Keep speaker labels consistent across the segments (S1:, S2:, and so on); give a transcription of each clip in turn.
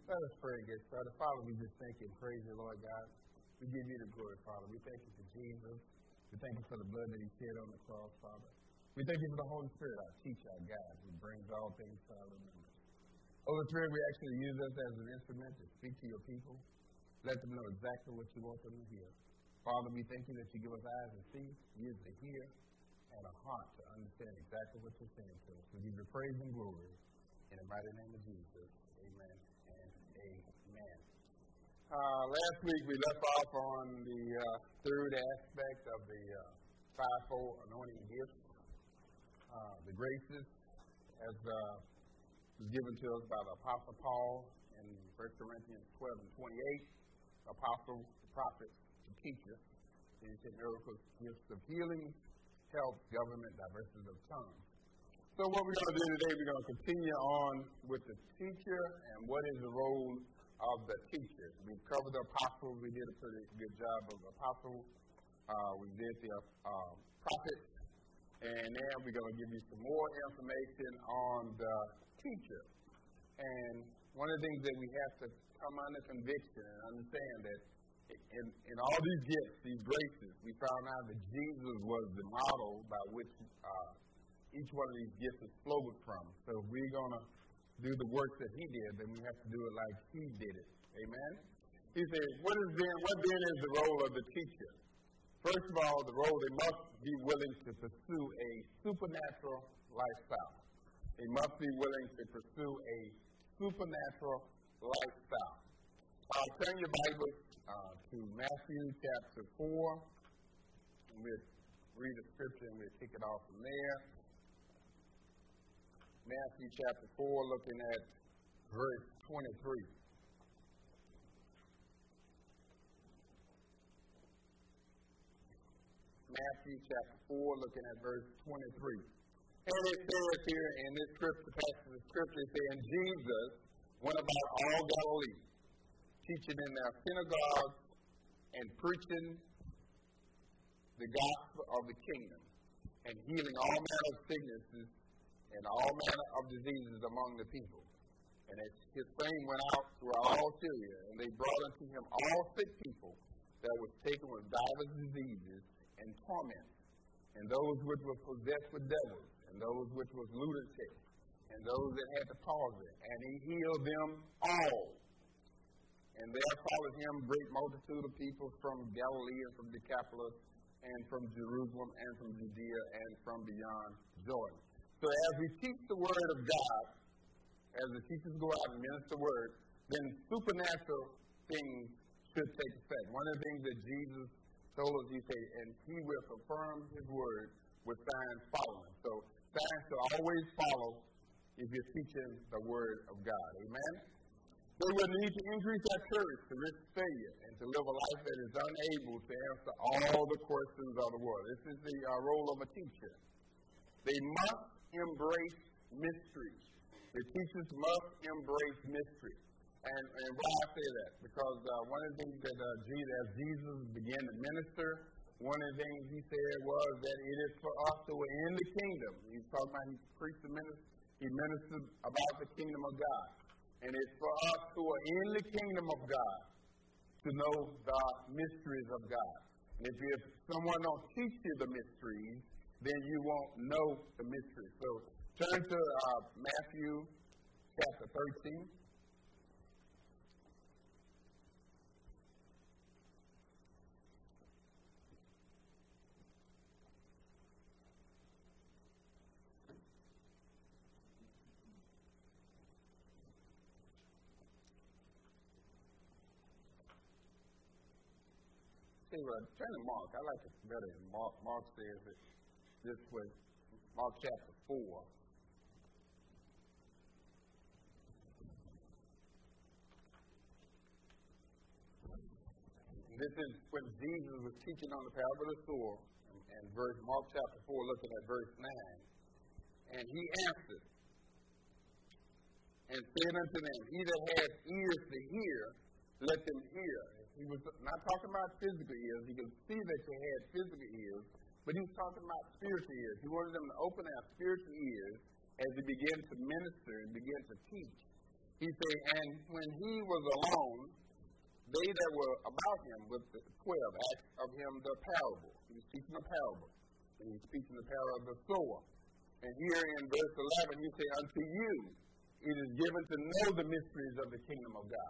S1: Let us pray and get started. Father, we just thank you and praise you, Lord God. We give you the glory, Father. We thank you for Jesus. We thank you for the blood that he shed on the cross, Father. We thank you for the Holy Spirit, our teacher, our guide, who brings all things to our remembrance. Holy Spirit, we actually use us as an instrument to speak to your people. Let them know exactly what you want them to hear. Father, we thank you that you give us eyes to see, ears to hear, and a heart to understand exactly what you're saying to us. We give you praise and glory in the mighty name of Jesus. Amen and amen. Last week we left off on the third aspect of the fivefold anointing gifts, the graces, as was given to us by the Apostle Paul in 1 Corinthians 12 and 28. Apostle, the prophets, the teachers, the miracles, gifts of healing, health, government, diversity of tongues. So what we're going to do today, we're going to continue on with the teacher and what is the role of the teacher. We've covered the apostles. We did a pretty good job of the apostles. We did the prophets. And now we're going to give you some more information on the teacher. And one of the things that we have to come under conviction and understand that in all these gifts, these graces, we found out that Jesus was the model by which each one of these gifts is flowed from. So if we're going to do the work that he did, then we have to do it like he did it. Amen? He said, what then is the role of the teacher? First of all, the role, they must be willing to pursue a supernatural lifestyle. They must be willing to pursue a supernatural lifestyle. Turn your Bibles to Matthew chapter 4, and we'll read the scripture and we'll kick it off from there. Matthew chapter 4, looking at verse 23. Matthew chapter 4, looking at verse 23. And it says here in this scripture, passage of scripture, it says, and Jesus went about all Galilee, teaching in their synagogues and preaching the gospel of the kingdom, and healing all manner of sicknesses and all manner of diseases among the people. And as his fame went out throughout all Syria, and they brought unto him all sick people that was taken with divers diseases and torments, and those which were possessed with devils, and those which was lunatics, and those that had the palsy, and he healed them all. And there followed him great multitude of people from Galilee and from Decapolis, and from Jerusalem, and from Judea, and from beyond Jordan. So as we teach the word of God, as the teachers go out and minister the word, then supernatural things should take effect. One of the things that Jesus told us, he said, and he will confirm his word with signs following. So signs should always follow if you're teaching the word of God. Amen? They will need to increase their courage to risk failure and to live a life that is unable to answer all the questions of the world. This is the role of a teacher. They must embrace mystery. The teachers must embrace mystery. And why I say that? Because one of the things that as Jesus began to minister, one of the things he said was that it is for us who are in the kingdom. He's talking about he preached the ministry, he ministered about the kingdom of God. And it's for us who are in the kingdom of God to know the mysteries of God. And if someone don't teach you the mysteries, then you won't know the mysteries. So turn to Matthew chapter 13. Turn to Mark. I like it better. Mark says it this way. Mark chapter 4. This is when Jesus was teaching on the parable of the sower, and Mark chapter 4, looking at verse 9. And he answered and said unto them, he that hath ears to hear, let them hear. He was not talking about physical ears. He could see that they had physical ears, but he was talking about spiritual ears. He wanted them to open their spiritual ears as he began to minister and began to teach. He said, and when he was alone, they that were about him with the 12 asked of him the parable. He was teaching a parable. And he's speaking the parable of the sower. And here in verse 11, he said, unto you it is given to know the mysteries of the kingdom of God.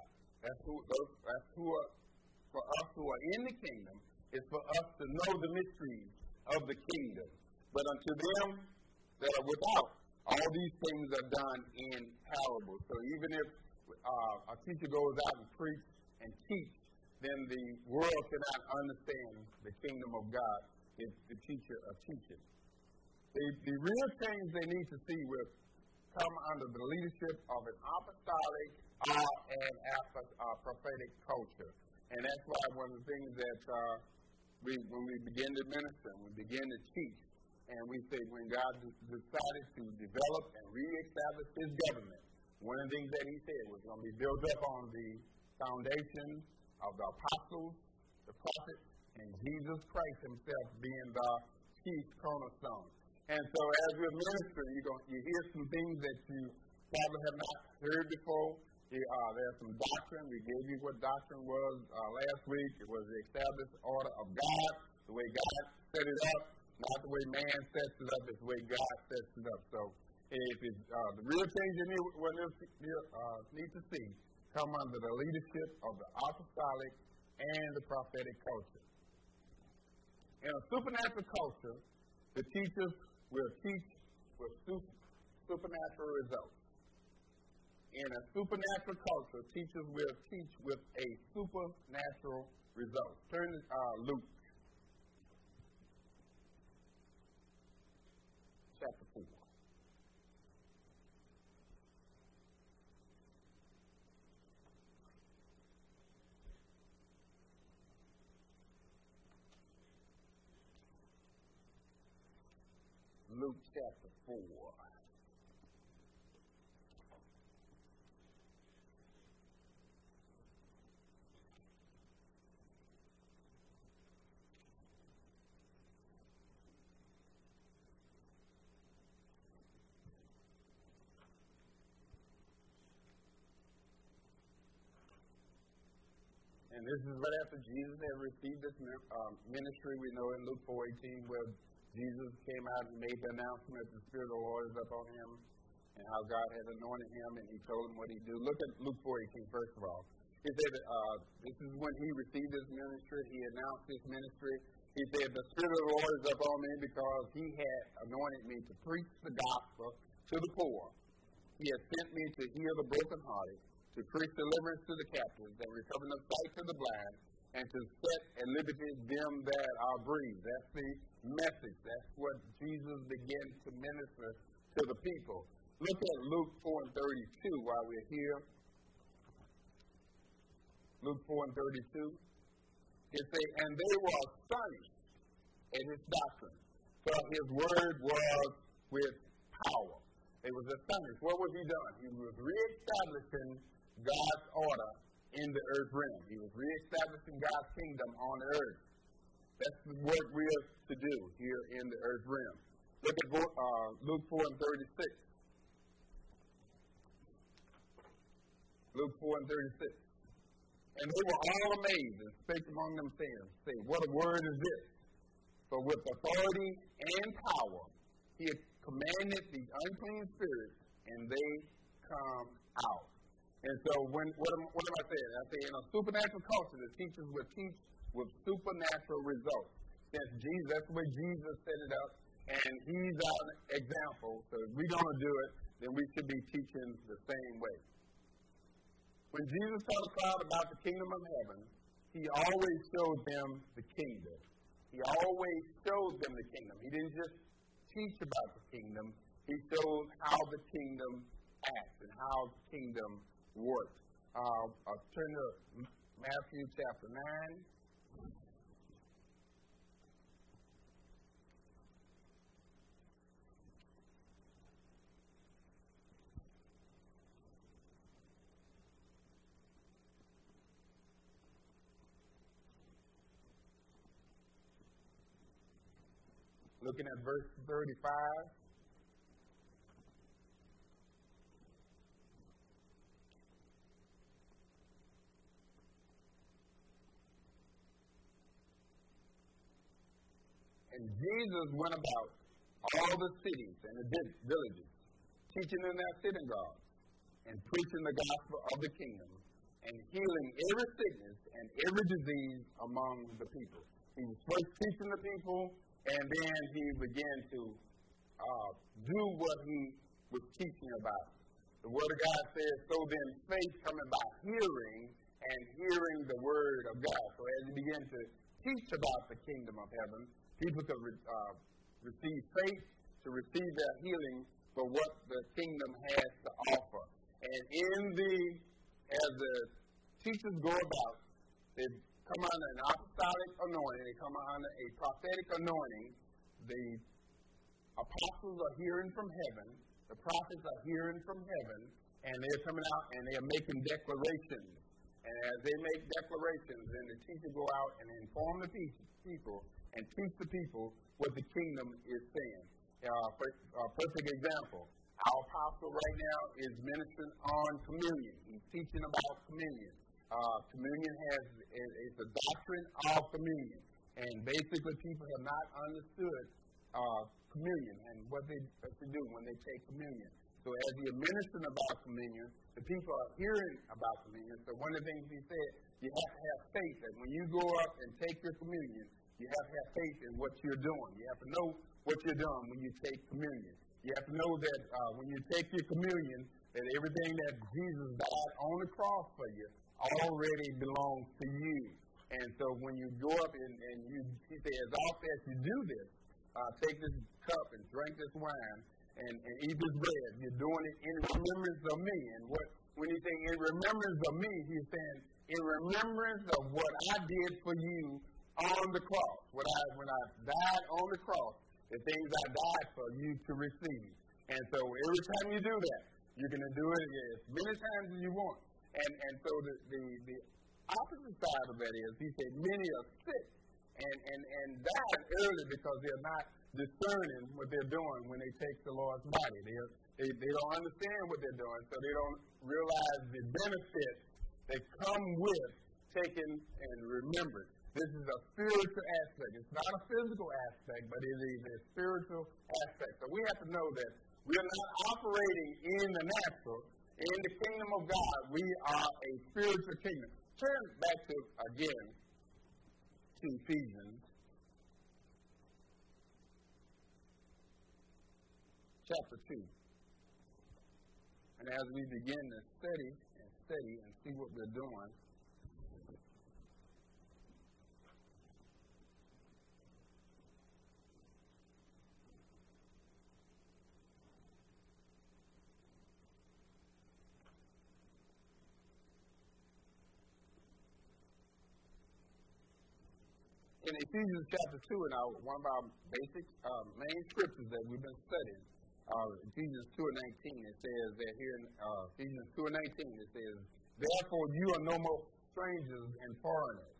S1: For us who are in the kingdom, is for us to know the mysteries of the kingdom. But unto them that are without, all these things are done in parables. So even if a teacher goes out and preach and teach, then the world cannot understand the kingdom of God if the teacher are teaching. The real change they need to see will come under the leadership of an apostolic and prophetic culture. And that's why one of the things that when we begin to minister, we begin to teach, and we say when God decided to develop and reestablish his government, one of the things that he said was going to be built up on the foundation of the apostles, the prophets, and Jesus Christ himself being the chief cornerstone. And so as you're ministering, you hear some things that you probably have not heard before. There's some doctrine. We gave you what doctrine was last week. It was the established order of God, the way God set it up, not the way man sets it up, it's the way God sets it up. So if it's the real things you need to see come under the leadership of the apostolic and the prophetic culture. In a supernatural culture, the teachers will teach with supernatural results. In a supernatural culture, teachers will teach with a supernatural result. Turn to Luke chapter 4. Luke chapter 4. And this is right after Jesus had received this ministry. We know in Luke 4:18 where Jesus came out and made the announcement that the Spirit of the Lord is upon him and how God had anointed him and he told him what he'd do. Look at Luke 4:18 first of all. He said this is when he received his ministry. He announced his ministry. He said, the Spirit of the Lord is upon me because he had anointed me to preach the gospel to the poor. He has sent me to heal the brokenhearted, to preach deliverance to the captives, and recovering of sight to the blind, and to set at liberty them that are bereaved. That's the message. That's what Jesus began to minister to the people. Look at Luke 4:32 while we're here. Luke 4:32. It says, and they were astonished at his doctrine, for his word was with power. They was astonished. What was he doing? He was reestablishing God's order in the earth realm. He was reestablishing God's kingdom on the earth. That's the work we are to do here in the earth realm. Look at Luke 4:36. Luke 4:36. And they were all amazed and spake among themselves, saying, what a word is this? For with authority and power he had commanded these unclean spirits, and they come out. And so what am I saying? I say in a supernatural culture, the teachers will teach with supernatural results. Since Jesus, that's the way Jesus set it up, and he's our example. So if we're going to do it, then we should be teaching the same way. When Jesus taught the crowd about the kingdom of heaven, he always showed them the kingdom. He always showed them the kingdom. He didn't just teach about the kingdom. He showed how the kingdom acts and how the kingdom works. I'll turn to Matthew chapter 9. Looking at verse 35. And Jesus went about all the cities and the villages, teaching in their synagogues and preaching the gospel of the kingdom and healing every sickness and every disease among the people. He was first teaching the people, and then he began to do what he was teaching about. The Word of God says, so then faith coming by hearing, and hearing the Word of God. So as he began to teach about the kingdom of heaven, people could receive faith, to receive their healing for what the kingdom has to offer. And as the teachers go about, they come under an apostolic anointing, they come under a prophetic anointing. The apostles are hearing from heaven, the prophets are hearing from heaven, and they're coming out and they're making declarations. And as they make declarations, then the teachers go out and inform the people and teach the people what the kingdom is saying. Perfect example, our apostle right now is ministering on communion. He's teaching about communion. Communion is the doctrine of communion. And basically people have not understood communion and what they do when they take communion. So as he is ministering about communion, the people are hearing about communion. So one of the things he said, you have to have faith that when you go up and take your communion, you have to have faith in what you're doing. You have to know what you're doing when you take communion. You have to know that when you take your communion, that everything that Jesus died on the cross for you already belongs to you. And so when you go up and he says, as often as you do this, take this cup and drink this wine and eat this bread, you're doing it in remembrance of me. And when he's saying in remembrance of me, he's saying in remembrance of what I did for you on the cross. When I died on the cross, the things I died for you to receive. And so every time you do that, you're going to do it as many times as you want. And so the opposite side of that is, he said, many are sick and dying early because they're not discerning what they're doing when they take the Lord's body. They don't understand what they're doing, so they don't realize the benefits that come with taking and remembering. This is a spiritual aspect. It's not a physical aspect, but it is a spiritual aspect. So we have to know that we are not operating in the natural. In the kingdom of God, we are a spiritual kingdom. Turn back to, again, to Ephesians chapter 2. And as we begin to study and see what we're doing, in Ephesians chapter 2, and one of our basic main scriptures that we've been studying, Ephesians 2:19, it says that here in Ephesians 2:19, it says, therefore you are no more strangers and foreigners,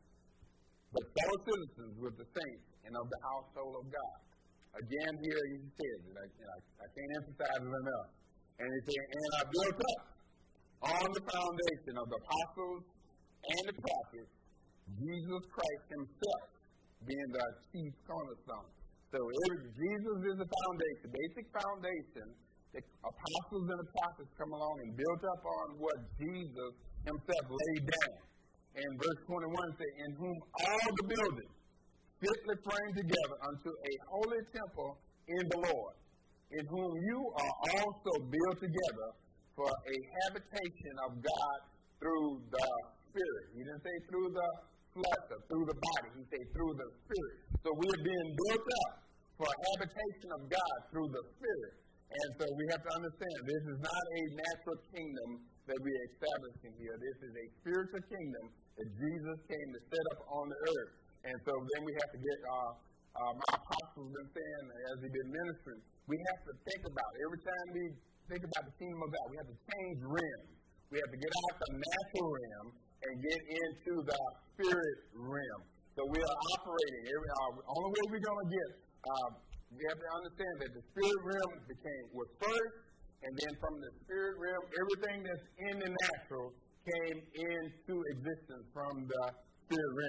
S1: but fellow citizens with the saints and of the household of God. Again, here he says it. I can't emphasize it enough. And he said, and are built up on the foundation of the apostles and the prophets, Jesus Christ himself being the chief cornerstone. So Jesus is the foundation, basic foundation. The apostles and the prophets come along and built up on what Jesus himself laid down. And verse 21 says, in whom all the buildings fitly framed together unto a holy temple in the Lord, in whom you are also built together for a habitation of God through the Spirit. He didn't say through the flesh or through the body. He said through the Spirit. So we are being built up for a habitation of God through the Spirit. And so we have to understand this is not a natural kingdom that we are establishing here. This is a spiritual kingdom that Jesus came to set up on the earth. And so then we have to get my apostles been saying as he's been ministering, we have to think about every time we think about the kingdom of God, we have to change rims. We have to get out the natural realm and get into the spirit realm. So we are operating. The only way we're going to get, we have to understand that the spirit realm was first, and then from the spirit realm, everything that's in the natural came into existence from the spirit realm.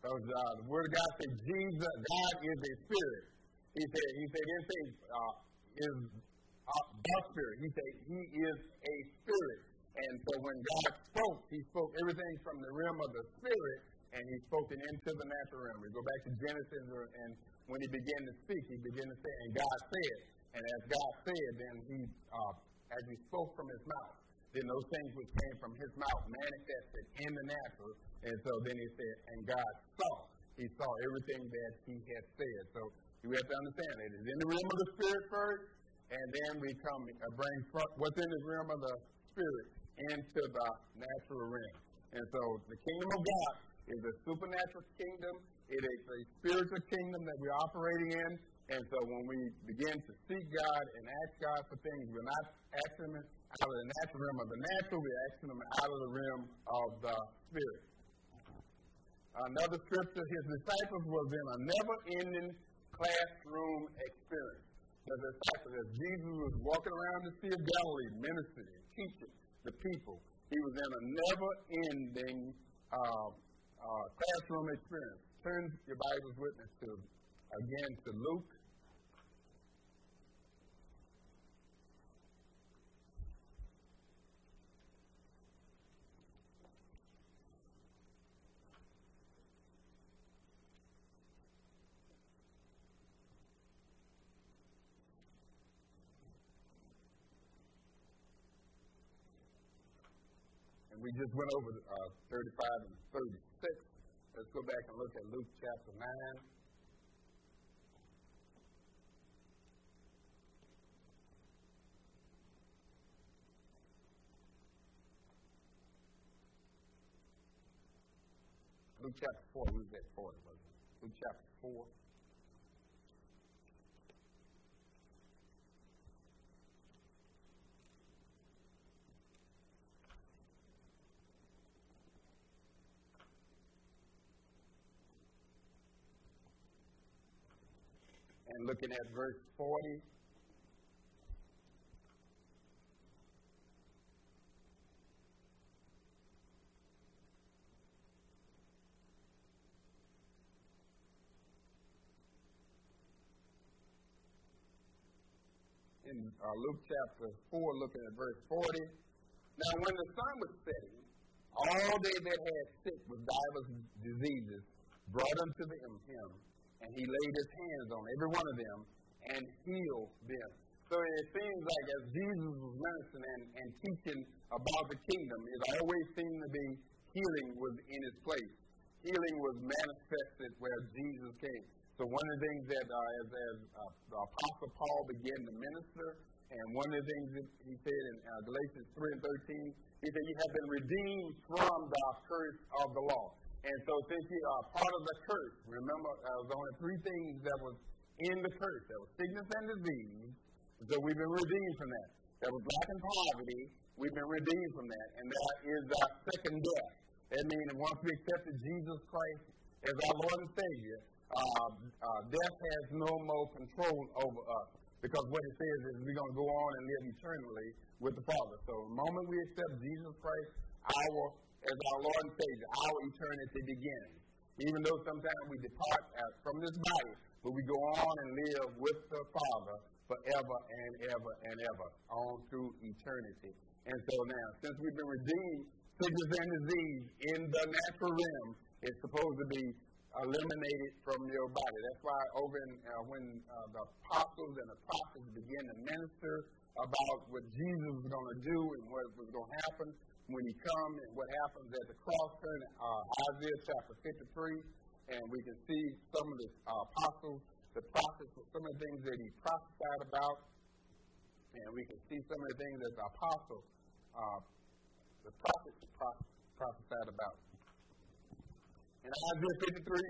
S1: Because the Word of God says God is a spirit. He said, is the spirit. He said, he is a spirit. And so when God spoke, he spoke everything from the realm of the spirit, and he spoke it into the natural realm. We go back to Genesis, and when he began to speak, he began to say, and God said. And as God said, then as he spoke from his mouth, then those things which came from his mouth manifested in the natural. And so then he said, and God saw. He saw everything that he had said. So you have to understand, it is in the realm of the spirit first, and then we bring what's in the realm of the spirit into the natural realm. And so the kingdom of God is a supernatural kingdom. It is a spiritual kingdom that we're operating in. And so when we begin to seek God and ask God for things, we're not asking Him out of the natural realm of the natural, we're asking Him out of the realm of the spirit. Another scripture, his disciples was in a never-ending classroom experience. The disciples, as Jesus was walking around the Sea of Galilee, ministering and teaching the people, he was in a never-ending classroom experience. Turn your Bibles with me again to Luke. And we just went over 35 and 36. Let's go back and look at Luke chapter 9. Luke chapter 4, we was at 40, wasn't it? Luke chapter 4. And looking at verse 40. In Luke chapter 4, looking at verse 40. Now when the sun was setting, all they that had sick with divers diseases brought unto him, and he laid his hands on every one of them and healed them. So it seems like as Jesus was ministering and teaching about the kingdom, it always seemed to be healing was in its place. Healing was manifested where Jesus came. So one of the things that as the Apostle Paul began to minister, and one of the things that he said in Galatians 3 and 13, he said, you have been redeemed from the curse of the law. And so since you are part of the curse, remember, there was only three things that was in the curse. There was sickness and disease. So we've been redeemed from that. There was lack and poverty. We've been redeemed from that. And that is our second death. That means that once we accepted Jesus Christ as our Lord and Savior, death has no more control over us. Because what it says is we're going to go on and live eternally with the Father. So the moment we accept Jesus Christ as our Lord and Savior, our eternity begins. Even though sometimes we depart from this body, but we go on and live with the Father forever and ever and ever, on through eternity. And so now, since we've been redeemed, sickness and disease in the natural realm is supposed to be eliminated from your body. That's why when the apostles and the prophets began to minister about what Jesus was going to do and what was going to happen when he comes and what happens at the cross, turn Isaiah chapter 53, and we can see some of the apostles, the prophets, some of the things that he prophesied about, and we can see some of the things that the apostles, the prophets prophesied about. In Isaiah 53,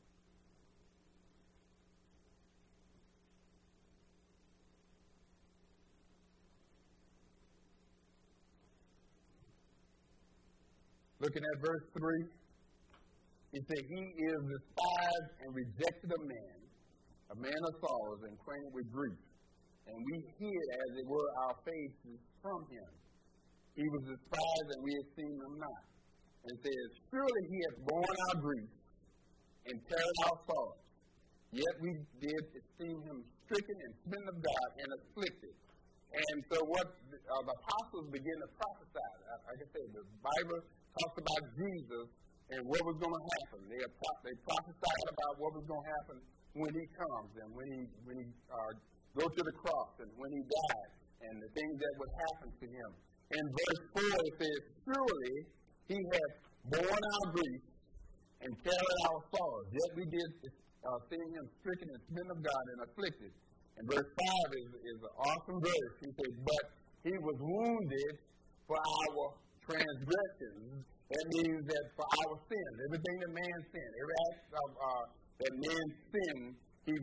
S1: looking at verse 3, he said, he is despised and rejected of man, a man of sorrows and acquainted with grief. And we hid, as it were, our faces from him. He was despised and we esteemed him not. And says, surely he hath borne our griefs and carried our sorrows. Yet we did esteem him stricken and smitten of God and afflicted. And so what the apostles begin to prophesy, like I said, the Bible talks about Jesus and what was going to happen. They prophesied about what was going to happen when he comes and when he goes to the cross and when he died and the things that would happen to him. In verse 4 it says, surely he hath borne our grief and carried our sorrows. Yet we did esteem him stricken and smitten of God and afflicted. And verse 5 is an awesome verse. He says, but he was wounded for our transgressions. That means that for our sins, everything that man sinned, every act of that man sinned, he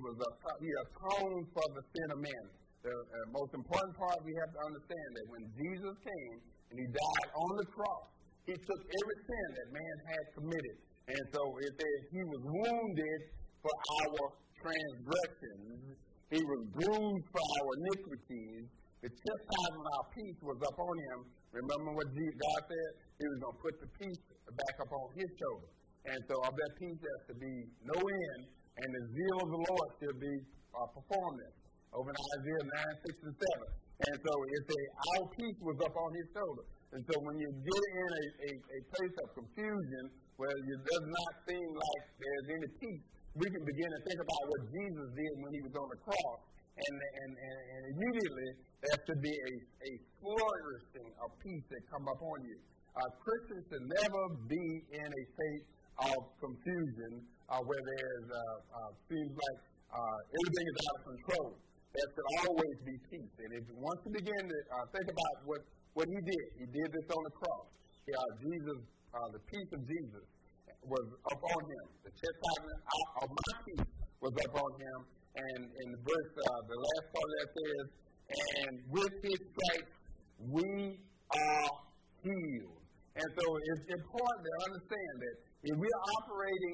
S1: atoned for the sin of man. The most important part we have to understand that when Jesus came and he died on the cross, he took every sin that man had committed. And so it says he was wounded for our transgressions. He was bruised for our iniquities. The chastisement of our peace was upon him. Remember what God said? He was going to put the peace back upon his shoulder. And so of that peace there to be no end, and the zeal of the Lord shall be performed in. Over in Isaiah 9, 6, and 7. And so it says our peace was upon his shoulder. And so when you get in a place of confusion where it does not seem like there's any peace, we can begin to think about what Jesus did when he was on the cross. And immediately there should be a flourishing of peace that come upon you. Christians should never be in a state of confusion where there's seems like everything is out of control. There should always be peace. And if you want to begin to think about what he did this on the cross. Jesus, the peace of Jesus was upon him. The chastisement of my peace was upon him. And in the verse, the last part of that says, and with his stripes we are healed. And so it's important to understand that if we're operating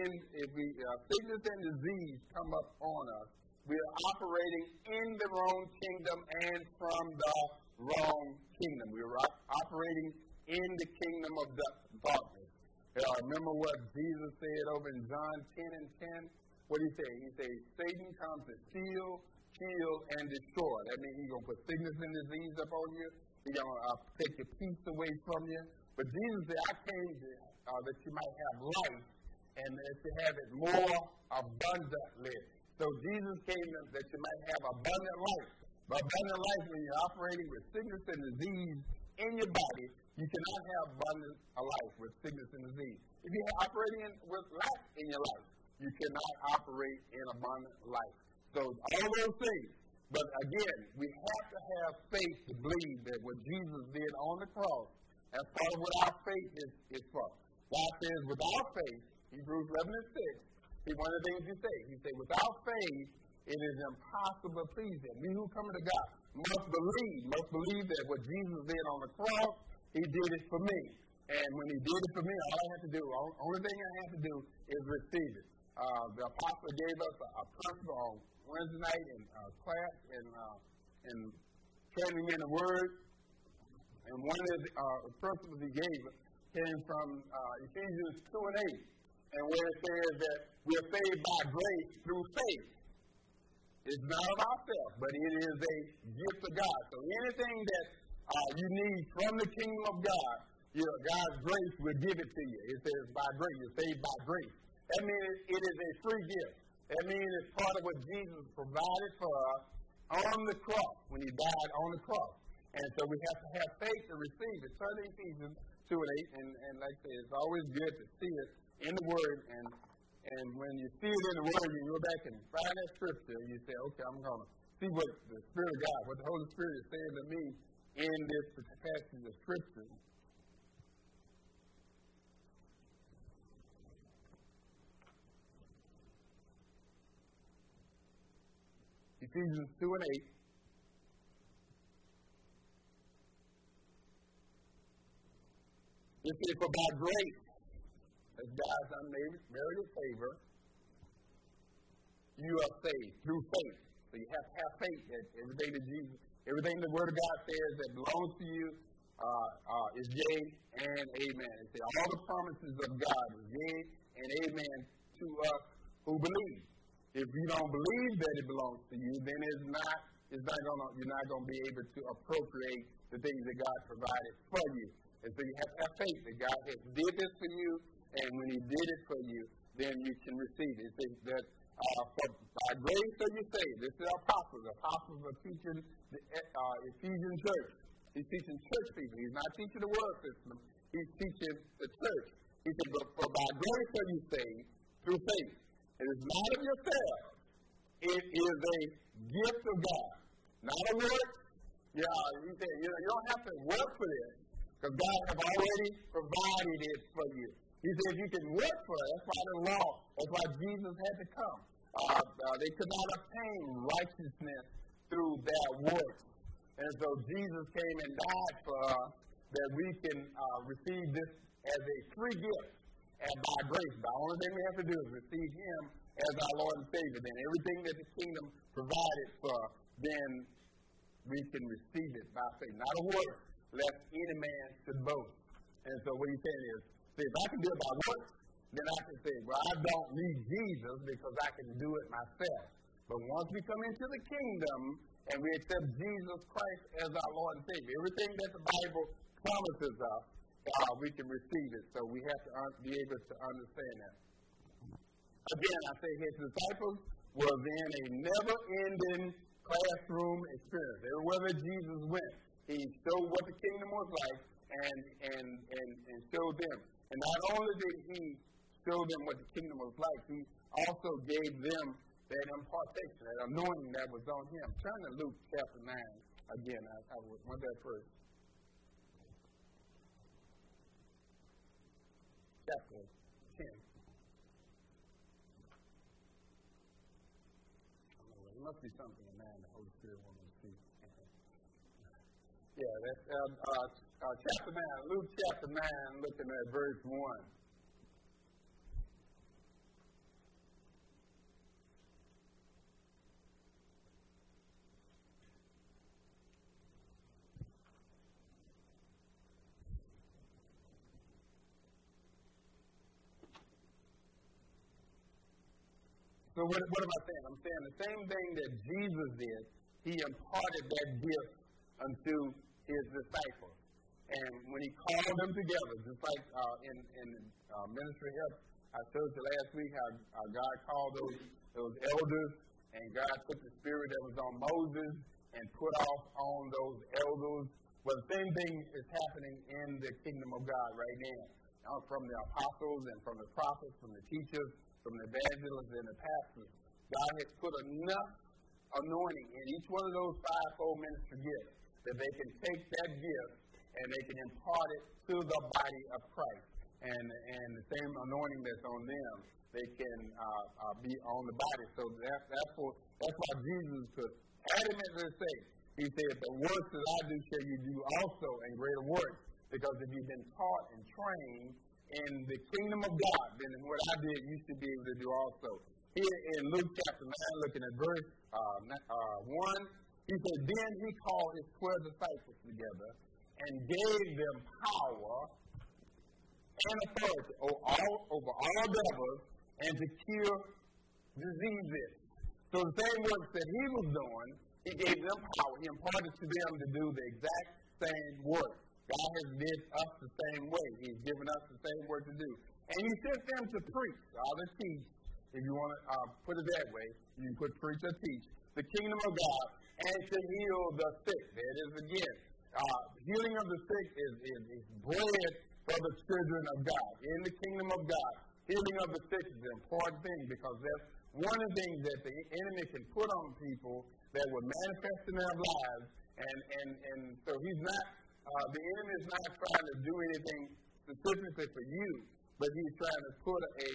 S1: sickness and disease come up on us, we are operating in the wrong kingdom and from the wrong kingdom. We are operating in the kingdom of darkness. Remember what Jesus said over in John 10 and 10? What did he say? He said, Satan comes to steal, kill, and destroy. That means he's going to put sickness and disease upon you. He's going to take your peace away from you. But Jesus said, I came that you might have life and that you have it more abundantly. So Jesus came that you might have abundant life. But abundant life, when you're operating with sickness and disease in your body, you cannot have abundant life with sickness and disease. If you're operating with lack in your life, you cannot operate in abundant life. So all those things. But again, we have to have faith to believe that what Jesus did on the cross, that's part of what our faith is for. God says, without faith, Hebrews 11 and 6, one of the things he said, without faith, it is impossible to please him. We who come to God must believe that what Jesus did on the cross, he did it for me. And when he did it for me, all I have to do, only thing I have to do is receive it. The apostle gave us a principle on Wednesday night in class and training in the Word. And one of the principles he gave came from Ephesians 2 and 8, and where it says that we are saved by grace through faith. It's not of ourselves, but it is a gift of God. So anything that you need from the kingdom of God, God's grace will give it to you. It says by grace, you're saved by grace. That means it is a free gift. That means it's part of what Jesus provided for us on the cross, when he died on the cross. And so we have to have faith to receive it. Turn to Ephesians 2 and 8, and like I said, it's always good to see it in the Word. And when you see it in the Word, you go back and find that scripture, and you say, okay, I'm going to see what the Spirit of God, what the Holy Spirit is saying to me in this passage of scripture. Ephesians 2 and 8. It says, for by grace, as God's unmerited favor, you are saved through faith. So you have to have faith that everything that Jesus, everything the Word of God says that belongs to you is yea and amen. It says all the promises of God is yea and amen to to us who believe. If you don't believe that it belongs to you, then you're not going to be able to appropriate the things that God provided for you. And so you have to have faith that God has did this for you, and when He did it for you, then you can receive it. It says that by grace are you saved. This is apostles. Apostles are teaching the Ephesian church. He's teaching church people. He's not teaching the world system. He's teaching the church. He said, for by grace are you saved through faith. It is not of yourselves. It is a gift of God. Not a work. Yeah, he said, you don't have to work for this, because God has already provided it for you. He said you can work for it. That's why the law. That's why Jesus had to come. They could not obtain righteousness through their works. And so Jesus came and died for us that we can receive this as a free gift and by grace. The only thing we have to do is receive Him as our Lord and Savior. Then everything that the kingdom provided for, then we can receive it by faith. Not a work, lest any man should boast. And so what he's saying is, if I can do it by works, then I can say, well, I don't need Jesus because I can do it myself. But once we come into the kingdom and we accept Jesus Christ as our Lord and Savior, everything that the Bible promises us, we can receive it. So we have to be able to understand that. Again, I say his disciples was in a never-ending classroom experience. Everywhere that Jesus went, he showed what the kingdom was like and showed them. And not only did he show them what the kingdom was like, he also gave them that impartation, that anointing that was on him. Turn to Luke chapter 9 again. I want that first. Chapter 10. There must be something in that the Holy Spirit wants me to see. Yeah, that's chapter 9, Luke chapter 9, looking at verse 1. So what am I saying? I'm saying the same thing that Jesus did. He imparted that gift unto his disciples. And when he called them together, just like in ministry help, I showed you last week how God called those elders, and God put the spirit that was on Moses and put off on those elders. Well, the same thing is happening in the kingdom of God right now. From the apostles and from the prophets, from the teachers, from the evangelists and the pastors. God has put enough anointing in each one of those fivefold ministry gifts that they can take that gift and they can impart it to the body of Christ. And the same anointing that's on them, they can be on the body. So that's why Jesus could adamantly say, he said, the works that I do shall you do also, and greater works. Because if you've been taught and trained in the kingdom of God, then what I did, you should be able to do also. Here in Luke chapter 9, looking at verse 1, he said, then he called his 12 disciples together and gave them power and authority over all devils and to cure diseases. So the same works that he was doing, he gave them power. He imparted to them to do the exact same work. God has did us the same way. He's given us the same work to do. And he sent them to preach, to teach. If you want to put it that way, you can put preach or teach the kingdom of God and to heal the sick. There it is again. Healing of the sick is bread for the children of God. In the kingdom of God, healing of the sick is an important thing because that's one of the things that the enemy can put on people that will manifest in their lives. And so he's not, the enemy is not trying to do anything specifically for you, but he's trying to put a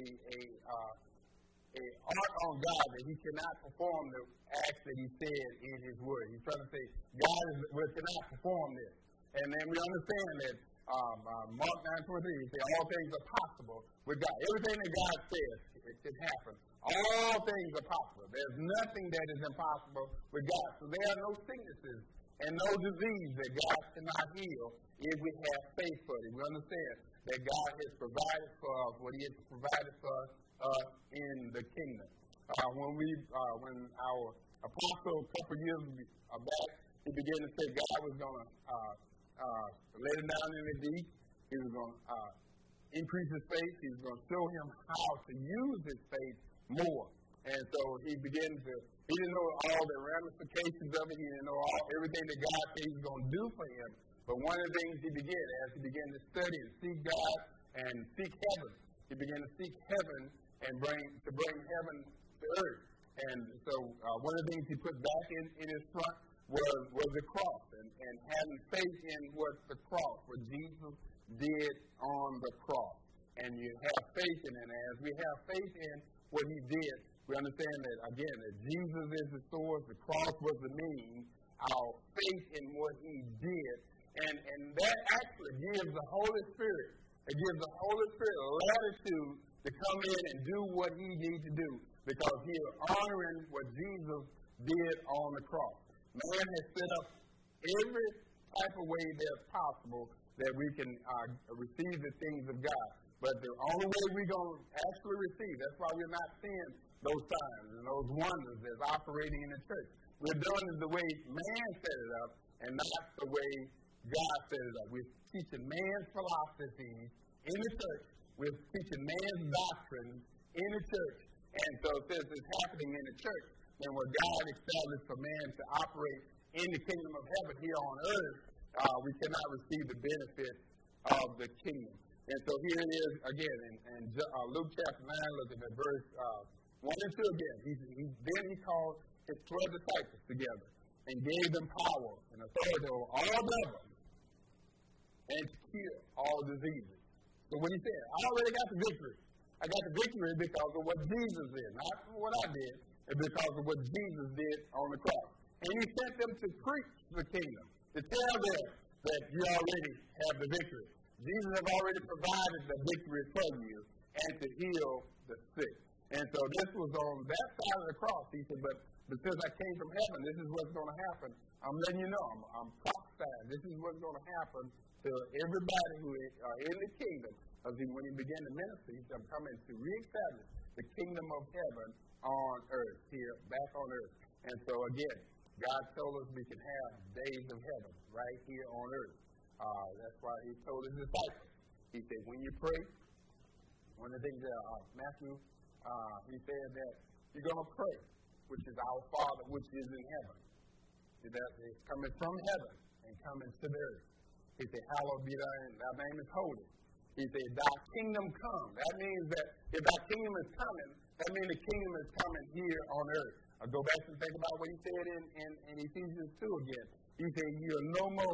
S1: art on God that he cannot perform the acts that he said in his word. He's trying to say, God cannot perform this. And then we understand that Mark 9:23, he said, all things are possible with God. Everything that God says, it can happen. All things are possible. There's nothing that is impossible with God. So there are no sicknesses and no disease that God cannot heal if we have faith for it. We understand that God has provided for us, what He has provided for us in the kingdom. When our apostle a couple years back, he began to say God was going to let him down in the deep. He was going to increase his faith. He was going to show him how to use his faith more. And so he didn't know all the ramifications of it. He didn't know everything that God said He was going to do for him. But one of the things he began, as he began to study and seek God and seek heaven, he began to seek heaven and bring heaven to earth. And so one of the things he put back in his front was the cross, and having faith in what the cross, what Jesus did on the cross. And you have faith in it. And as we have faith in what He did, we understand that, again, that Jesus is the source, the cross was the means, our faith in what He did. And that actually gives the Holy Spirit, latitude to come in and do what He needs to do, because He is honoring what Jesus did on the cross. Man has set up every type of way that's possible that we can receive the things of God. But the only way we're going to actually receive, that's why we're not seeing those signs and those wonders that's operating in the church. We're doing it the way man set it up and not the way God set it up. We're teaching man's philosophies in the church. We're teaching man's doctrines in the church. And so since it's happening in the church, then what God established for man to operate in the kingdom of heaven here on earth, we cannot receive the benefits of the kingdom. And so here it is again in Luke chapter 9, looking at verse 1 and 2 again. Then he called his 12 disciples together and gave them power and authority over all devils and to cure all diseases. So what he said, I already got the victory. I got the victory because of what Jesus did, not what I did, and because of what Jesus did on the cross. And he sent them to preach the kingdom, to tell them that you already have the victory. Jesus has already provided the victory for you and to heal the sick. And so this was on that side of the cross. He said, but since I came from heaven, this is what's going to happen. I'm letting you know. I'm prophesying. This is what's going to happen to everybody who is in the kingdom. Because when he began to minister, he said, I'm coming to reestablish the kingdom of heaven on earth, here, back on earth. And so again, God told us we can have days of heaven right here on earth. That's why he told his disciples. He said, when you pray, one of the things that Matthew, he said that you're going to pray, which is our Father, which is in heaven. That is coming from heaven and coming to the earth. He said, hallowed be thy name is holy. He said, thy kingdom come. That means that if thy kingdom is coming, that means the kingdom is coming here on earth. I'll go back and think about what he said in Ephesians 2 again. He said, you are no more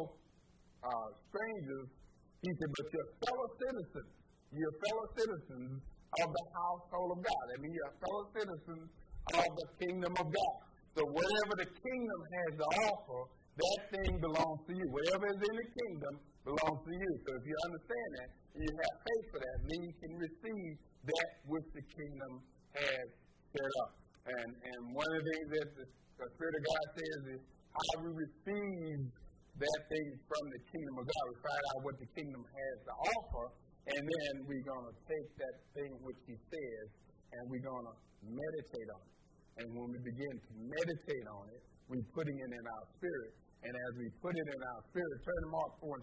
S1: strangers. He said, but you're fellow citizens. You're fellow citizens of the household of God. I mean, you're fellow citizens of the kingdom of God. So whatever the kingdom has to offer, that thing belongs to you. Whatever is in the kingdom belongs to you. So if you understand that, and you have faith for that, then you can receive that which the kingdom has set up. And one of the things that the Spirit of God says is how we receive that thing from the kingdom of God. We find out what the kingdom has to offer, and then we're going to take that thing which he says, and we're going to meditate on it. And when we begin to meditate on it, we're putting it in our spirit. And as we put it in our spirit, turn to Mark 4 and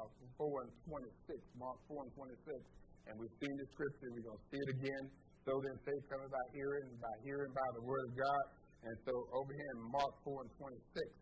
S1: 26. Mark 4 and 26. And we've seen the scripture. We're going to see it again. So then faith comes by hearing by the word of God. And so over here in Mark 4 and 26.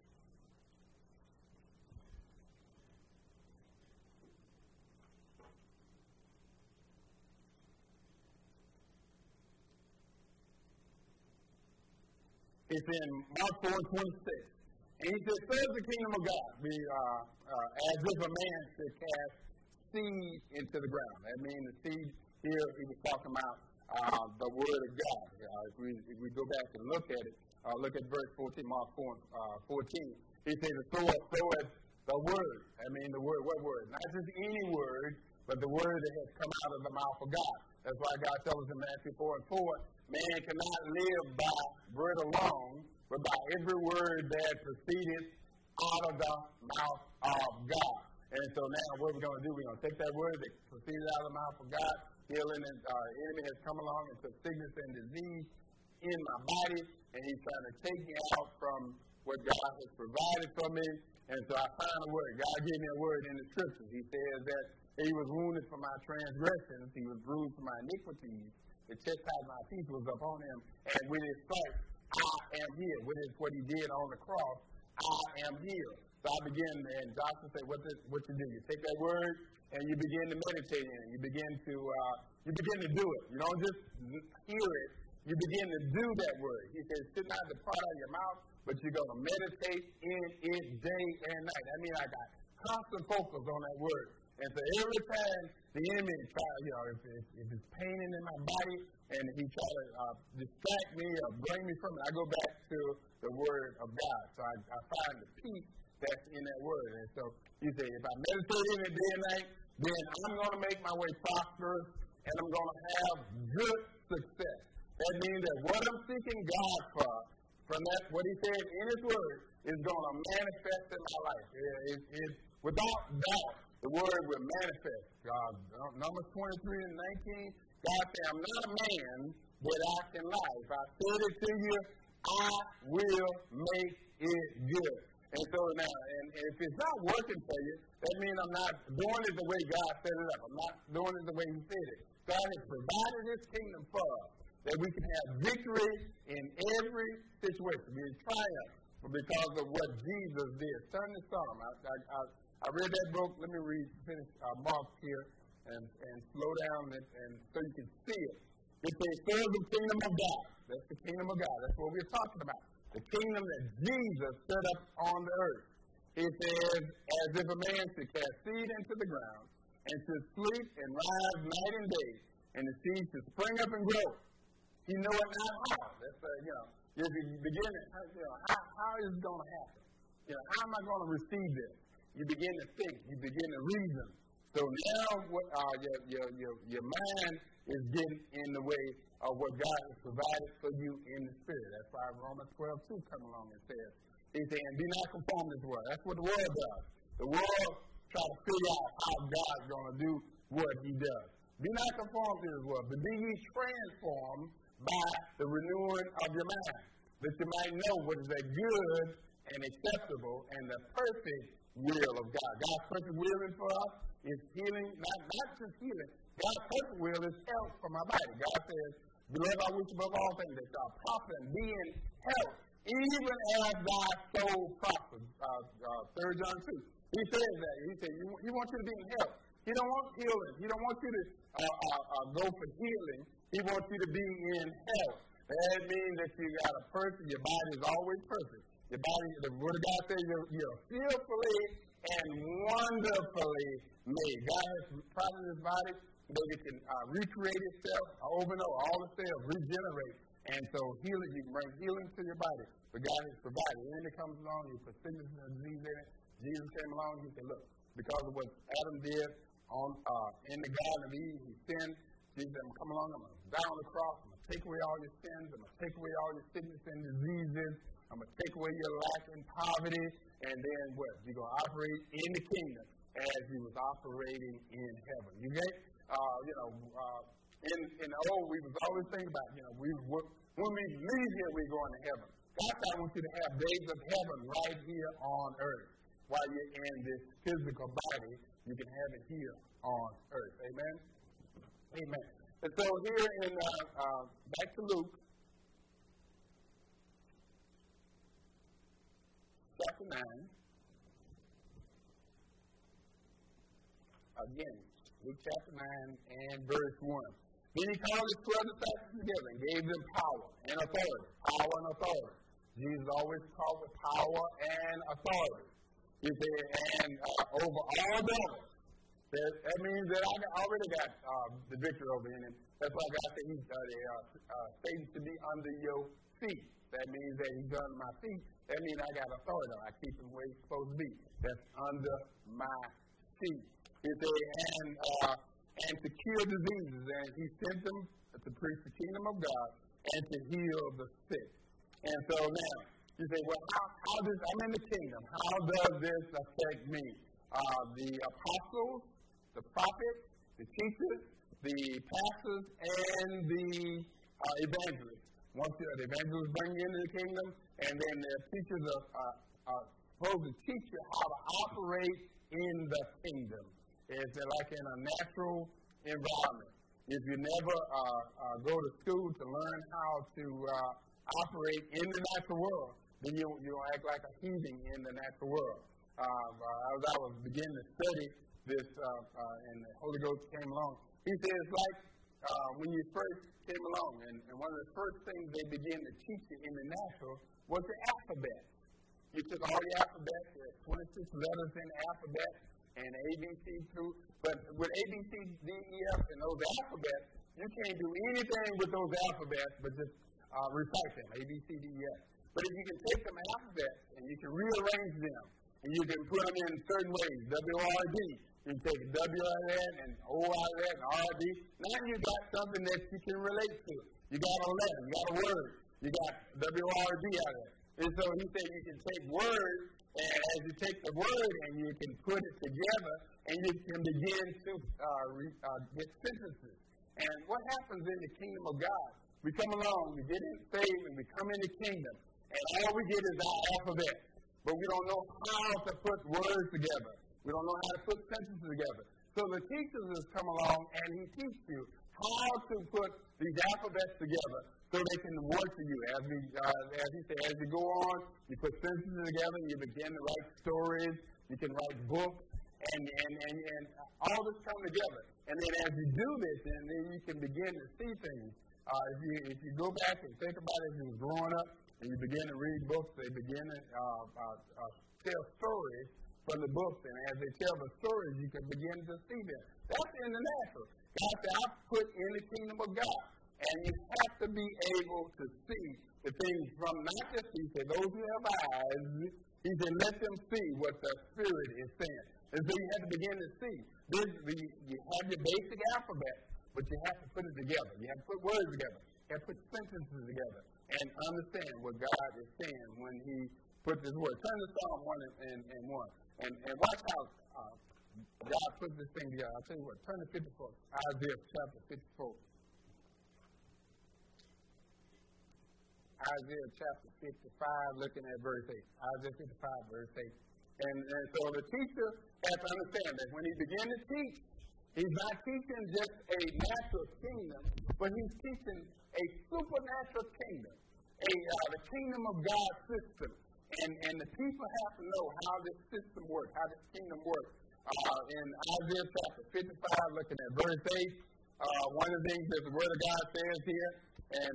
S1: It's in Mark 4 and 26. And he says, serve the kingdom of God, as if a man should cast seed into the ground. That means the seed here, he was talking about the word of God. If we go back and look at it, look at verse 14, Mark 4 14. He says, sow it the word. I mean, the word, what word? Not just any word, but the word that has come out of the mouth of God. That's why God tells us in Matthew 4 and 4, man cannot live by bread alone, but by every word that proceeded out of the mouth of God. And so now what we're going to do, we're going to take that word that proceeded out of the mouth of God, healing, and enemy has come along and put sickness and disease in my body, and he's trying to take me out from what God has provided for me. And so I found a word. God gave me a word in the scriptures. He says that he was wounded for my transgressions, he was bruised for my iniquities, the chastisement of my peace was upon him, and with his stripes I am healed. With what he did on the cross, I am healed. So I begin, and Joshua said, what you do? You take that word and you begin to meditate in it. You begin to do it. You don't just hear it. You begin to do that word. He says, should not depart out of your mouth, but you're going to meditate in it day and night. I mean, I got constant focus on that word. And so every time the enemy tries, if it's paining in my body and he tries to distract me or bring me from it, I go back to the word of God. So I find the peace that's in that word. And so you say, if I meditate in it day and night, then I'm going to make my way prosperous and I'm going to have good success. That means that what I'm seeking God for, from that, what he said in his word, is going to manifest in my life. Without doubt, the word will manifest. Numbers 23 and 19, God said, I'm not a man that I can lie. If I said it to you, I will make it good. And so now, and if it's not working for you, that means I'm not doing it the way God set it up. I'm not doing it the way he said it. God has provided his kingdom for us, that we can have victory in every situation. We triumph because of what Jesus did. Turn this on. I read that book. Let me finish Mark here and slow down and so you can see it. It says, serve the kingdom of God. That's the kingdom of God. That's what we're talking about. The kingdom that Jesus set up on the earth. He says, as if a man should cast seed into the ground and should sleep and rise night and day, and the seed should spring up and grow. He know it not how. That's if you begin it, how is it going to happen? How am I going to receive this? You begin to think. You begin to reason. So now your mind is getting in the way of what God has provided for you in the Spirit. That's why Romans 12:2 comes along and says, he's saying, be not conformed to this world. That's what the world does. The world tries to figure out how God's going to do what he does. Be not conformed to this world, but be ye transformed by the renewing of your mind, that you might know what is that good and acceptable and the perfect will of God. God's perfect will for us is healing, not just healing. God's perfect will is health for my body. God says, beloved, I wish above all things that thou prosper and be in health, even as thy soul prospers. 3 John 2. He says that. He said, he wants you to be in health. He don't want healing. He don't want you to go for healing. He wants you to be in health. That means that you got a person, your body is always perfect. Your body, the word of God says you're fearfully and wonderfully made. God has provided his body that it can recreate itself over and over, all the cells, regenerate. And so healing, you can bring healing to your body. But God has provided. When it comes along, you put sickness and disease in it. Jesus came along and he said, look, because of what Adam did in the Garden of Eden, he sinned. Jesus said, I'm coming along, I'm going to die on the cross, I'm going to take away all your sins, I'm going to take away all your sickness and diseases, I'm going to take away your lack and poverty, and then what? You're going to operate in the kingdom as he was operating in heaven. You get? In the old, we was always thinking about, when we leave here, we're going to heaven. God, I want you to have days of heaven right here on earth. While you're in this physical body, you can have it here on earth. Amen? Amen. And so here in, back to Luke, chapter 9. Again, Luke chapter 9 and verse 1. Then he called his 12 disciples together and gave them power and authority. Power and authority. Jesus always called with power and authority. He said, and over all devils. That means that I already got the victory over him. That's why God said Satan to be under your feet. That means that he's under my feet. That means I got authority. I keep him where he's supposed to be. That's under my feet. He said, and to cure diseases. And he sent them to preach the kingdom of God and to heal the sick. And so now, you say, well, how does, I'm in the kingdom. How does this affect me? the apostles, the prophets, the teachers, the pastors, and the evangelists. Once the evangelists bring you into the kingdom, and then the teachers are supposed to teach you how to operate in the kingdom. It's like in a natural environment. If you never go to school to learn how to operate in the natural world, then you'll act like a heathen in the natural world. As I was beginning to study this, and the Holy Ghost came along, he said it's like when you first came along, and one of the first things they began to teach you in the natural was the alphabet. You took all the alphabet, there are 26 letters in the alphabet, and A, B, C, through. But with A, B, C, D, E, F, and those alphabets, you can't do anything with those alphabets but just recite them, A, B, C, D, E, F. But if you can take them alphabets and you can rearrange them, and you can put them in certain ways, W-R-D, you can take W out of that, and O out of that, and R-D. Now you got something that you can relate to. You got a letter, you got a word, you got W-R-D out of it. And so he said you can take words, and as you take the word and you can put it together, and you can begin to get sentences. And what happens in the kingdom of God? We come along, we get saved, and we come in the kingdom, and all we get is our alphabet. But we don't know how to put words together. We don't know how to put sentences together. So the teachers has come along, and he teaches you how to put these alphabets together so they can work for you. As he said, as you go on, you put sentences together, and you begin to write stories, you can write books, and all this come together. And then as you do this, and then you can begin to see things. If you go back and think about it, as you were growing up, and you begin to read books, they begin to tell stories from the books, and as they tell the stories, you can begin to see them. That's in the natural. God said, I put in the kingdom of God. And you have to be able to see the things from not just, he said, those who have eyes, he said, let them see what the Spirit is saying. And so you have to begin to see. You have your basic alphabet, but you have to put it together. You have to put words together. You have to put sentences together and understand what God is saying when he put this word. Turn to Psalm 1 and 1. And watch how God put this thing together. I'll tell you what, turn to 54, Isaiah chapter 54. Isaiah chapter 55, looking at verse 8. Isaiah 55, verse 8. And so the teacher has to understand that when he began to teach, he's not teaching just a natural kingdom, but he's teaching a supernatural kingdom, the kingdom of God system. And the people have to know how this system works, how this kingdom works. In Isaiah chapter 55, looking at verse 8, one of the things that the Word of God says here, and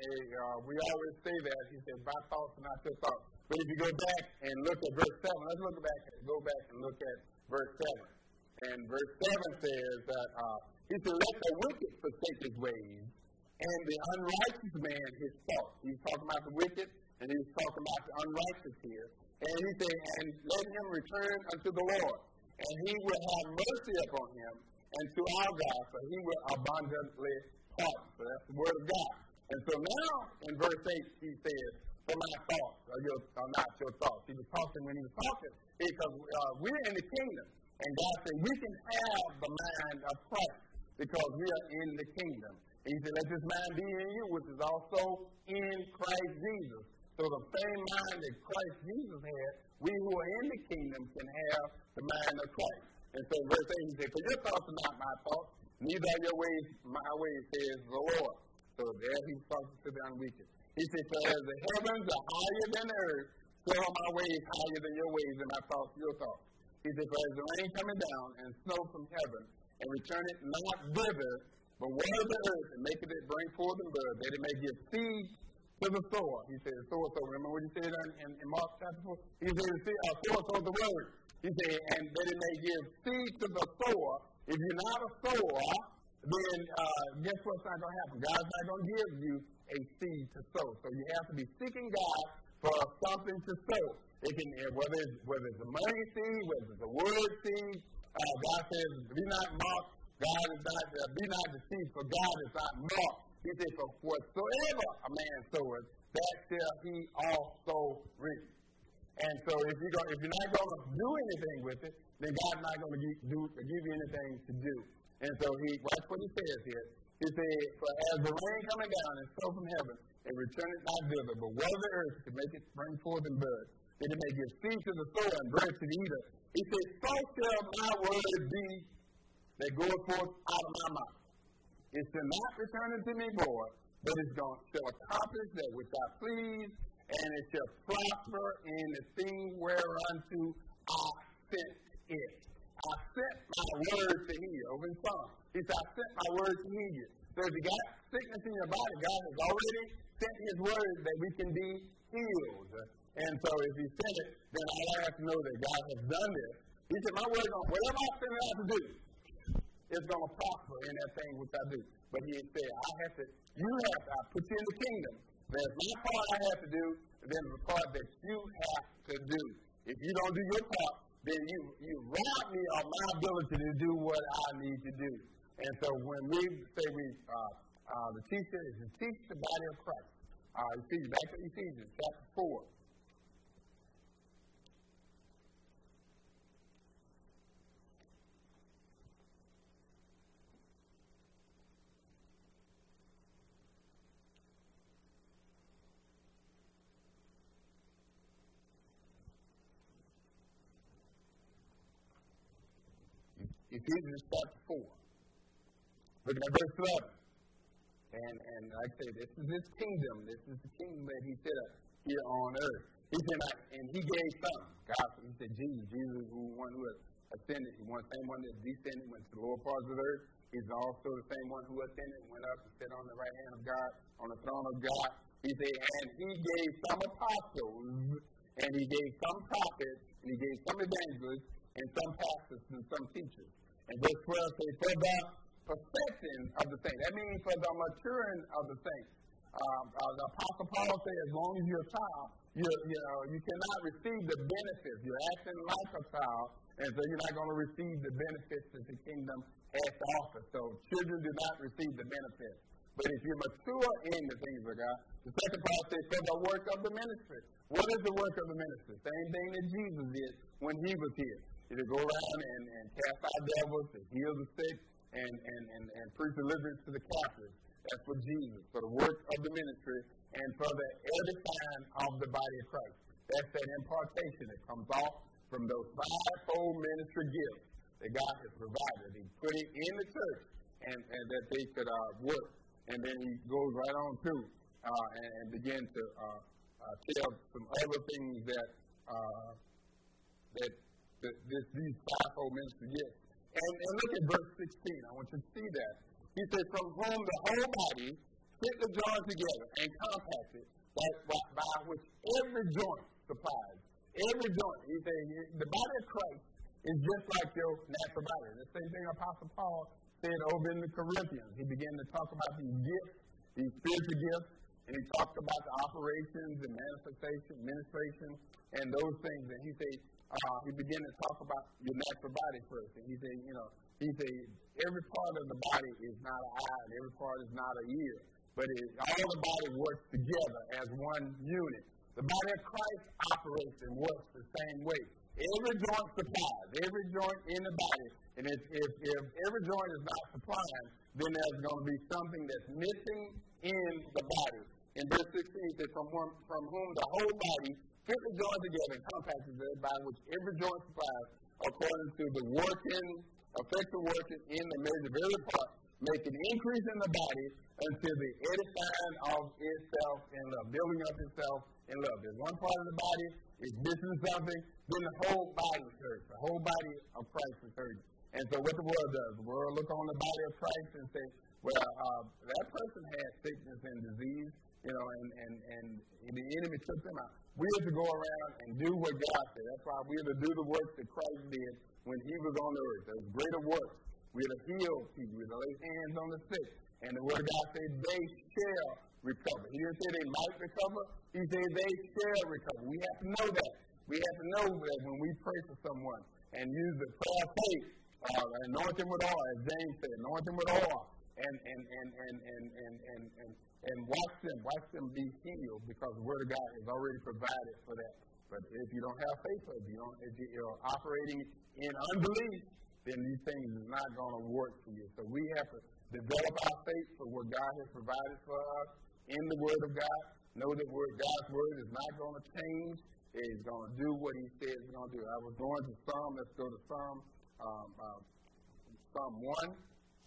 S1: we always say that, he said, my thoughts are not your thoughts. But if you go back and look at verse 7, let's go back and look at verse 7. And verse 7 says that, he said, let the wicked forsake his ways, and the unrighteous man his thoughts. He's talking about the wicked, and he's talking about the unrighteous here. And he said, and let him return unto the Lord, and he will have mercy upon him, and to our God, for he will abundantly pardon. So that's the word of God. And so now, in verse 8, he says, for my thoughts are not your thoughts. He was talking when he was talking, because we're in the kingdom. And God said, we can have the mind of Christ, because we are in the kingdom. And he said, let this mind be in you, which is also in Christ Jesus. So the same mind that Christ Jesus had, we who are in the kingdom can have the mind of Christ. And so verse 8, he said, for your thoughts are not my thoughts, neither are your ways my ways, says the Lord. So there he's talking to the unwicked. He said, for as the heavens are higher than the earth, so are my ways higher than your ways, and my thoughts your thoughts. He said, for as the rain coming down and snow from heaven, and return it not thither, but water the earth, and make it bring forth and bud, that it may give seed to the sower. He said, sower. So remember what he said in Mark chapter 4? He said, sower, the word. He said, and that it may give seed to the sower. If you're not a sower, then guess what's not going to happen? God's not going to give you a seed to sow. So you have to be seeking God for something to sow. It can, whether it's a money seed, whether it's a word seed. God says, be not mocked. God is not, be not deceived, for God is not mocked. He said, for whatsoever a man soweth, that shall he also reap. And so if you're not going to do anything with it, then God's not going to give you anything to do. And so watch what he says here. He said, for as the rain coming down and snow from heaven, and return it not thither, but water the earth to make it bring forth and bud, that it may give seed to the sower and bread to the eater. He said, so shall my word be that goeth forth out of my mouth. It shall not return unto me void, but it shall accomplish that which I please, and it shall prosper in the thing whereunto I sent it. I sent my word to heal. Over in Psalm, he said, I sent my word to heal you. So if you got sickness in your body, God has already sent his word that we can be healed. And so if he sent it, then all I have to know that God has done this. He said, my word, whatever I send it out to do, it's going to prosper in that thing which I do. But he said, I put you in the kingdom. There's my part I have to do, and then the part that you have to do. If you don't do your part, then you rob me of my ability to do what I need to do. And so when we say the teacher is to teach the body of Christ. Back to Ephesians chapter 4. Ephesians chapter 4. Look at verse 11. And like I say, this is his kingdom. This is the kingdom that he set up here on earth. He said, and he gave some. God, he said, Jesus is the one who ascended. He was the same one that descended, went to the lower parts of the earth. He's also the same one who ascended, went up and sat on the right hand of God, on the throne of God. He said, and he gave some apostles, and he gave some prophets, and he gave some evangelists, and some pastors, and some teachers. And verse 12 says, for the perfecting of the saints. That means for the maturing of the saints. The Apostle Paul said, as long as you're a child, you cannot receive the benefits. You're acting like a child, and so you're not going to receive the benefits that the kingdom has to offer. So children do not receive the benefits. But if you mature in the things of God, the second part says, for the work of the ministry. What is the work of the ministry? Same thing that Jesus did when he was here. To go around and cast out devils, to heal the sick, and preach deliverance to the captives. That's for Jesus, for the work of the ministry, and for the edifying of the body of Christ. That's that impartation that comes off from those fivefold ministry gifts that God has provided. He put it in the church, and that they could work. And then he goes right on to and begin to tell some other things that these fivefold ministry gifts. And look at verse 16. I want you to see that. He says, from whom the whole body fitly joined together and compacted, by which every joint supplies. Every joint. He said, the body of Christ is just like your natural body. The same thing Apostle Paul said over in the Corinthians. He began to talk about these gifts, these spiritual gifts, and he talked about the operations and manifestation, ministration, and those things. And he said, he began to talk about your natural body first. And he said, every part of the body is not an eye, and every part is not an ear. But all the body works together as one unit. The body of Christ operates and works the same way. Every joint supplies, every joint in the body. And if every joint is not supplying, then there's going to be something that's missing in the body. In verse 16, it says, from whom the whole body fitly joined together and compacted by which every joint supplies, according to the effective working in the measure of every part, make an increase in the body until the edifying of itself in love, building up itself in love. There's one part of the body is missing something, then the whole body is hurt. The whole body of Christ is hurt. And so what the world does, the world look on the body of Christ and say, well, that person had sickness and disease, and the enemy took them out. We have to go around and do what God said. That's why we have to do the work that Christ did when he was on the earth. There's greater works. We have to heal people. We have to lay hands on the sick. And the word of God said, they shall recover. He didn't say they might recover. He said they shall recover. We have to know that. We have to know that when we pray for someone and use the prayer of faith, anoint them with oil, as James said, anoint them with oil, and watch them be healed, because the word of God is already provided for that. But if you don't have faith, if you're operating in unbelief, then these things is not going to work for you. So we have to develop our faith for what God has provided for us in the Word of God. Know that God's Word is not going to change. It's going to do what He says it's going to do. I was going to Psalm. Let's go to Psalm 1.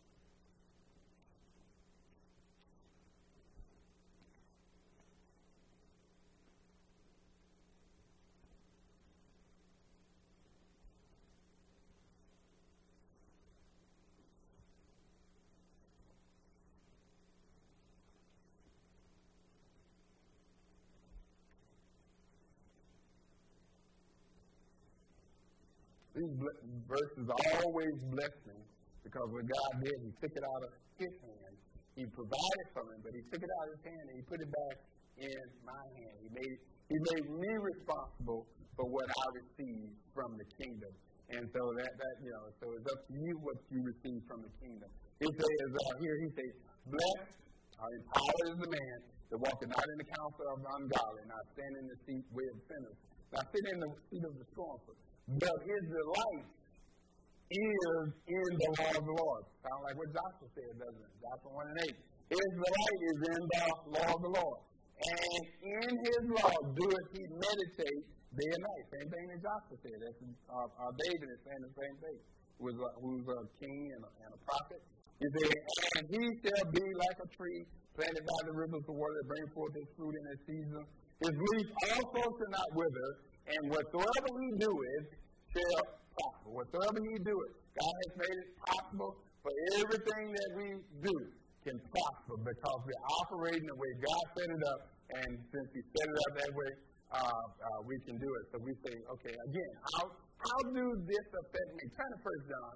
S1: These verses always bless me because what God did, He took it out of His hand. He provided for me, but He took it out of His hand and He put it back in my hand. He made me responsible for what I received from the kingdom. And so so it's up to you what you receive from the kingdom. It says here, He says, blessed or empowered is the man that walketh not in the counsel of the ungodly, not stand in the seat way of sinners, not sit in the seat of the scornful. But his delight is in the law of the Lord. Sound like what Joshua said, doesn't it? Joshua 1:8. His delight is in the law of the Lord. And in his law doeth he meditate day and night. Same thing that Joshua said. That's David is saying the same thing. Who's a king and a prophet. He said, and he shall be like a tree planted by the rivers of water that bring forth his fruit in its season. His leaf also shall not wither. And whatsoever he doeth shall prosper. Whatsoever he doeth, God has made it possible for everything that we do can prosper because we're operating the way God set it up. And since He set it up that way, we can do it. So we say, okay, again, how do this affect me? Turn to 1 John.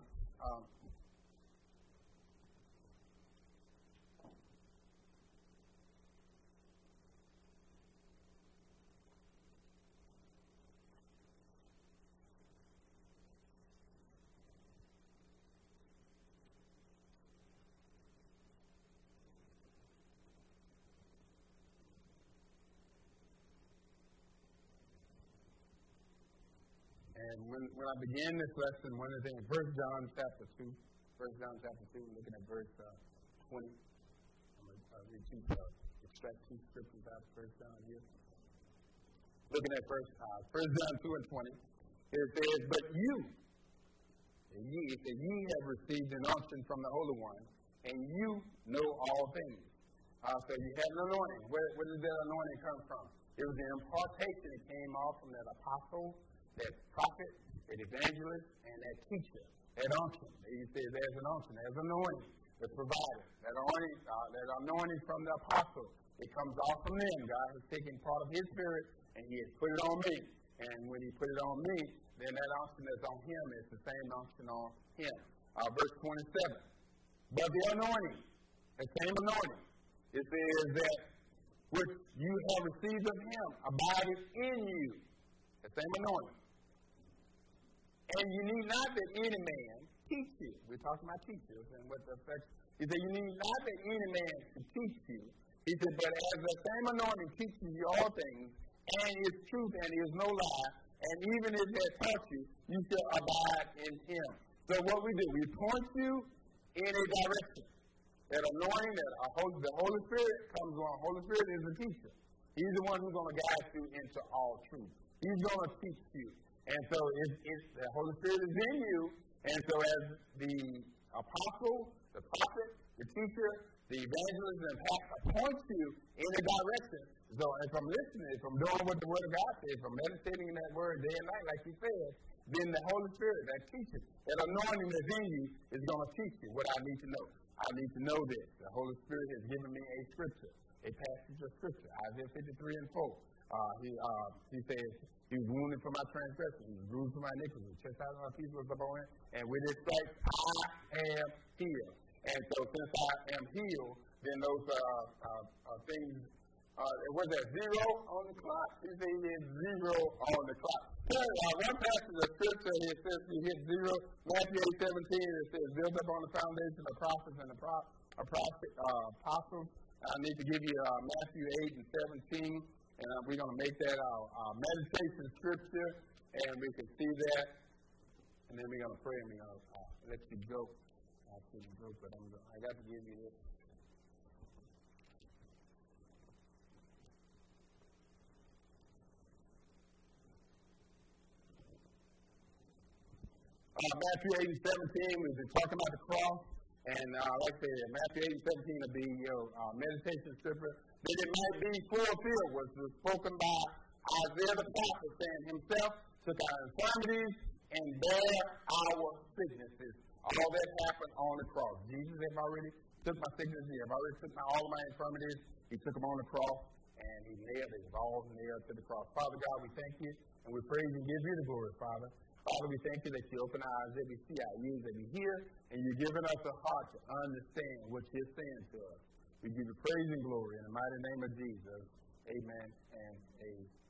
S1: And when I began this lesson, one of the things, 1 John chapter 2, looking at verse 20. I'm going to extract two scriptures out of 1 John here. Looking at 1 John 2 and 20, it says, but ye have received an unction from the Holy One, and you know all things. So you have an anointing. Where did that anointing come from? It was the impartation that came off from that apostle, that prophet, that evangelist, and that teacher, that unction. He says there's an unction, there's an anointing that's provided. That anointing from the apostle, it comes off from them. God has taken part of His Spirit, and He has put it on me. And when He put it on me, then that unction that's on Him is the same unction on Him. Verse 27. But the anointing, the same anointing, it says that which you have received of Him abideth in you. The same anointing. And you need not that any man teach you. We're talking about teachers and what the effect. He said, you need not that any man to teach you. He said, but as the same anointing teaches you all things, and is truth and is no lie, and even if it has taught you, you shall abide in Him. So what we do, we point you in a direction. That anointing, the Holy Spirit comes on. Holy Spirit is the teacher. He's the one who's going to guide you into all truth. He's going to teach you. And so the Holy Spirit is in you. And so as the apostle, the prophet, the teacher, the evangelist, and pastor points you in a direction. So if I'm listening, if I'm doing what the Word of God says, if I'm meditating in that Word day and night, like He said, then the Holy Spirit, that teacher, that anointing that's in you is going to teach you what I need to know. I need to know this. The Holy Spirit has given me a scripture, a passage of scripture, Isaiah 53 and 4. He says, He was wounded for my transgression, He was bruised for my iniquity, chastisement of my peace was upon Him, and with His stripes I am healed. And so since I am healed, then those things, was there zero on the clock? He said he hit zero on the clock. One passage of scripture, it says he hit zero. Matthew 8:17, it says, build up on the foundation of prophets and the apostles. I need to give you Matthew 8 and 17. And we're going to make that our meditation scripture, and we can see that. And then we're going to pray, and we're going to let you go. I shouldn't go, but I got to give you this. Matthew 8 and 17, we've been talking about the cross. And like I said, Matthew 8 and 17 will be your meditation scripture. That it might be fulfilled, was spoken by Isaiah the prophet, saying himself took our infirmities and bare our sicknesses. All that happened on the cross. Jesus has already took my sicknesses. He has already took all of my infirmities. He took them on the cross, and he nailed it. It was all nailed to the cross. Father God, we thank you, and we praise and give you the glory, Father. Father, we thank you that you open our eyes, that we see our ears, that we hear, and you're giving us a heart to understand what you're saying to us. We give you praise and glory in the mighty name of Jesus. Amen and amen.